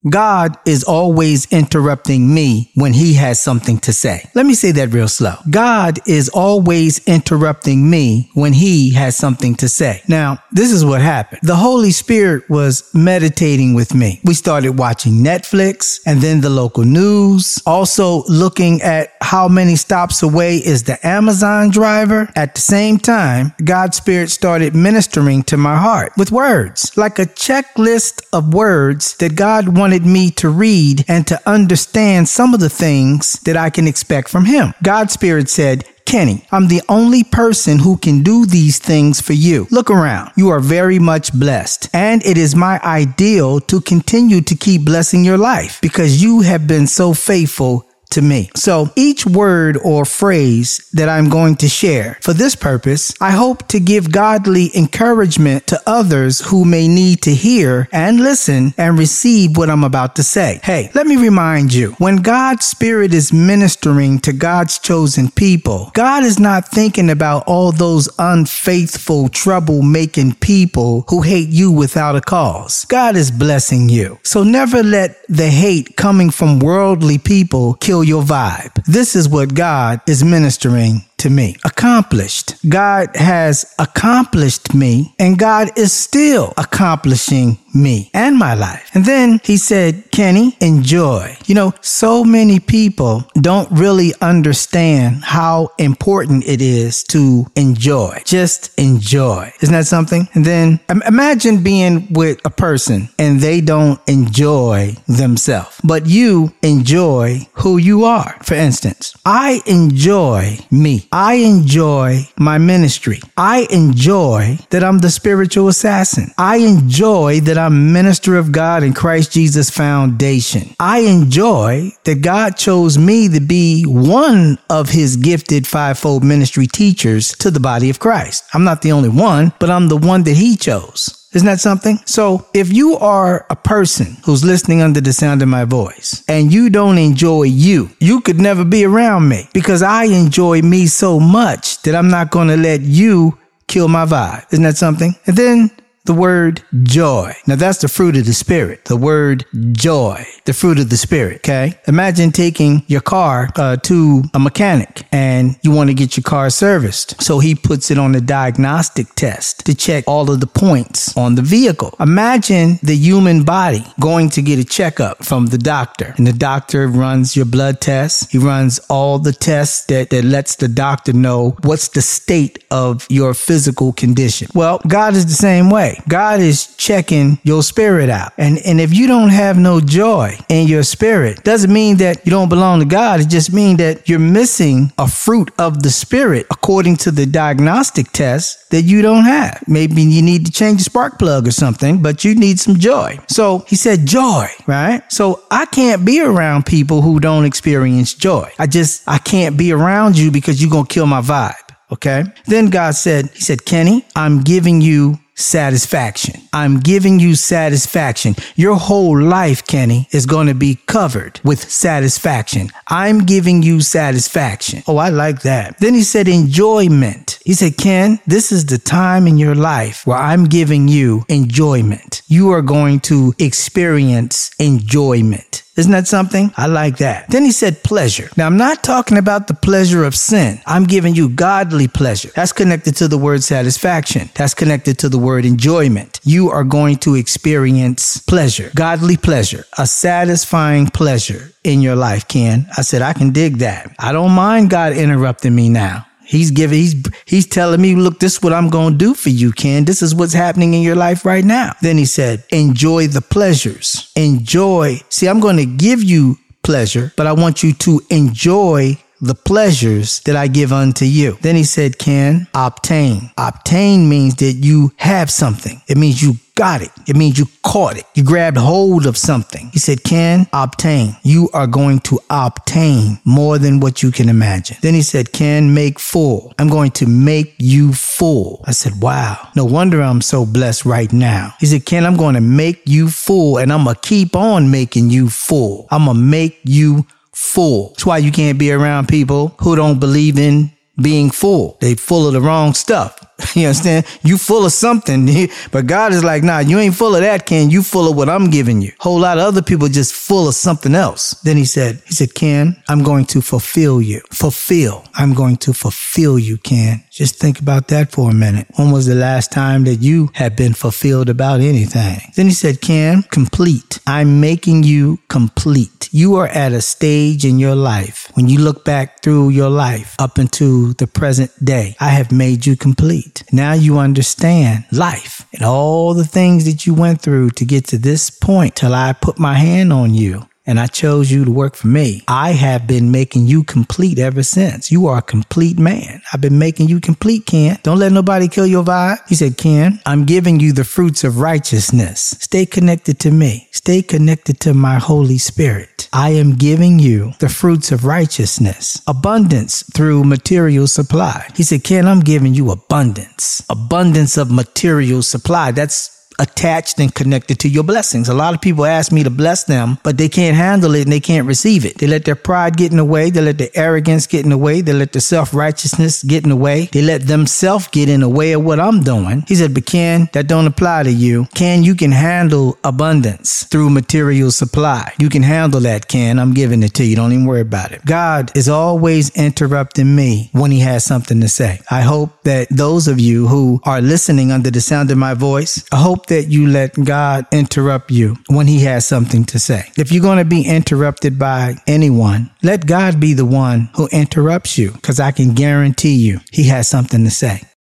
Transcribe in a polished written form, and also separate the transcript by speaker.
Speaker 1: God is always interrupting me when he has something to say. Let me say that real slow. God is always interrupting me when he has something to say. Now, this is what happened. The Holy Spirit was meditating with me. We started watching Netflix and then the local news, also looking at how many stops away is the Amazon driver. At the same time, God's Spirit started ministering to my heart with words, like a checklist of words that God wanted me to read and to understand some of the things that I can expect from him. God's Spirit said, Kenny, I'm the only person who can do these things for you. Look around. You are very much blessed. And it is my ideal to continue to keep blessing your life because you have been so faithful to me. So each word or phrase that I'm going to share for this purpose, I hope to give godly encouragement to others who may need to hear and listen and receive what I'm about to say. Hey, let me remind you, when God's Spirit is ministering to God's chosen people, God is not thinking about all those unfaithful, troublemaking people who hate you without a cause. God is blessing you. So never let the hate coming from worldly people kill your vibe. This is what God is ministering to me. Accomplished. God has accomplished me, and God is still accomplishing me and my life. And then he said, Kenny, enjoy. You know, so many people don't really understand how important it is to enjoy. Just enjoy. Isn't that something? And then imagine being with a person and they don't enjoy themselves, but you enjoy who you are. For instance, I enjoy me. I enjoy my ministry. I enjoy that I'm the spiritual assassin. I enjoy that I'm minister of God in Christ Jesus Foundation. I enjoy that God chose me to be one of his gifted fivefold ministry teachers to the body of Christ. I'm not the only one, but I'm the one that he chose. Isn't that something? So if you are a person who's listening under the sound of my voice and you don't enjoy you could never be around me because I enjoy me so much that I'm not going to let you kill my vibe. Isn't that something? And then the word joy. Now that's the fruit of the Spirit. The word joy, the fruit of the Spirit. Okay. Imagine taking your car to a mechanic and you want to get your car serviced. So he puts it on a diagnostic test to check all of the points on the vehicle. Imagine the human body going to get a checkup from the doctor, and the doctor runs your blood tests. He runs all the tests that lets the doctor know what's the state of your physical condition. Well, God is the same way. God is checking your spirit out. And if you don't have no joy in your spirit, doesn't mean that you don't belong to God. It just means that you're missing a fruit of the Spirit according to the diagnostic test that you don't have. Maybe you need to change the spark plug or something, but you need some joy. So he said joy, right? So I can't be around people who don't experience joy. I can't be around you because you're going to kill my vibe. Okay. Then God said, he said, Kenny, I'm giving you satisfaction. I'm giving you satisfaction. Your whole life, Kenny, is going to be covered with satisfaction. I'm giving you satisfaction. Oh, I like that. Then he said enjoyment. He said, Ken, this is the time in your life where I'm giving you enjoyment. You are going to experience enjoyment. Isn't that something? I like that. Then he said pleasure. Now, I'm not talking about the pleasure of sin. I'm giving you godly pleasure. That's connected to the word satisfaction. That's connected to the word enjoyment. You are going to experience pleasure, godly pleasure, a satisfying pleasure in your life, Ken. I said, I can dig that. I don't mind God interrupting me now. He's telling me, look, this is what I'm going to do for you, Ken. This is what's happening in your life right now. Then he said, enjoy the pleasures. Enjoy. See, I'm going to give you pleasure, but I want you to enjoy the pleasures that I give unto you. Then he said, Ken, obtain. Obtain means that you have something. It means you got it. It means you caught it. You grabbed hold of something. He said, Ken, obtain. You are going to obtain more than what you can imagine. Then he said, Ken, make full. I'm going to make you full. I said, wow, no wonder I'm so blessed right now. He said, Ken, I'm going to make you full, and I'm going to keep on making you full. I'm going to make you full. That's why you can't be around people who don't believe in being full. They full of the wrong stuff. You understand? You full of something, but God is like, nah, you ain't full of that, Ken. You full of what I'm giving you. Whole lot of other people just full of something else. Then he said, Ken, I'm going to fulfill you. I'm going to fulfill you, Ken. Just think about that for a minute. When was the last time that you have been fulfilled about anything? Then he said, Ken, complete. I'm making you complete. You are at a stage in your life. When you look back through your life up into the present day, I have made you complete. Now you understand life and all the things that you went through to get to this point till I put my hand on you. And I chose you to work for me. I have been making you complete ever since. You are a complete man. I've been making you complete, Ken. Don't let nobody kill your vibe. He said, Ken, I'm giving you the fruits of righteousness. Stay connected to me. Stay connected to my Holy Spirit. I am giving you the fruits of righteousness, abundance through material supply. He said, Ken, I'm giving you abundance of material supply. That's attached and connected to your blessings. A lot of people ask me to bless them, but they can't handle it and they can't receive it. They let their pride get in the way. They let their arrogance get in the way. They let their self-righteousness get in the way. They let themselves get in the way of what I'm doing. He said, but Ken, that don't apply to you. Ken, you can handle abundance through material supply. You can handle that, Ken. I'm giving it to you. Don't even worry about it. God is always interrupting me when he has something to say. I hope that those of you who are listening under the sound of my voice, I hope that you let God interrupt you when he has something to say. If you're going to be interrupted by anyone, let God be the one who interrupts you, because I can guarantee you he has something to say.